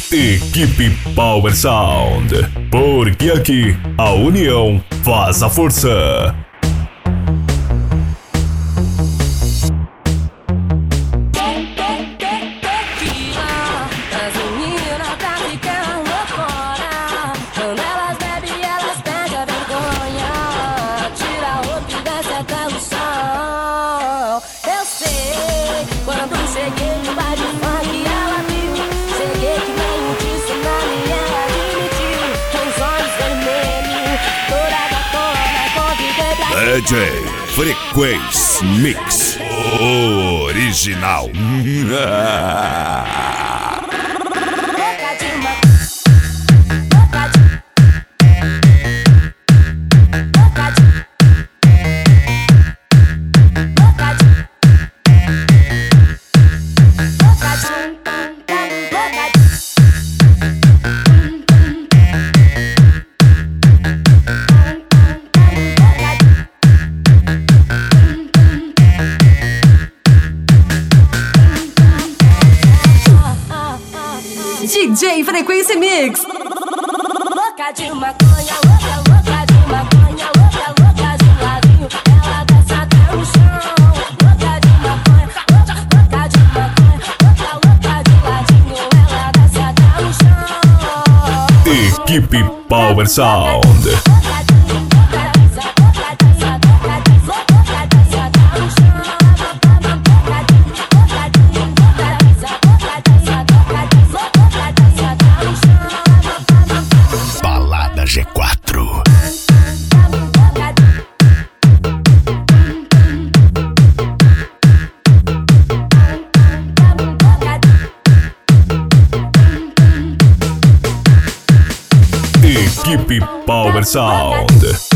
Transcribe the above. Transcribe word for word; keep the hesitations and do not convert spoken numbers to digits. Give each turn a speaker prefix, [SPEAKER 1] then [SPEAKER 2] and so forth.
[SPEAKER 1] Equipe Power Sound, porque aqui a união faz a força.
[SPEAKER 2] D J Frequência Mix Original.
[SPEAKER 3] D J Frequência Mix.
[SPEAKER 4] Louca de maconha, louca, louca de maconha, louca, louca de ladinho, ela desce até o chão. Louca de maconha, louca, louca de maconha, louca, louca de ladinho, ela desce até o chão.
[SPEAKER 1] Equipe Power Sound.
[SPEAKER 2] G quatro.
[SPEAKER 1] Equipe Power Sound.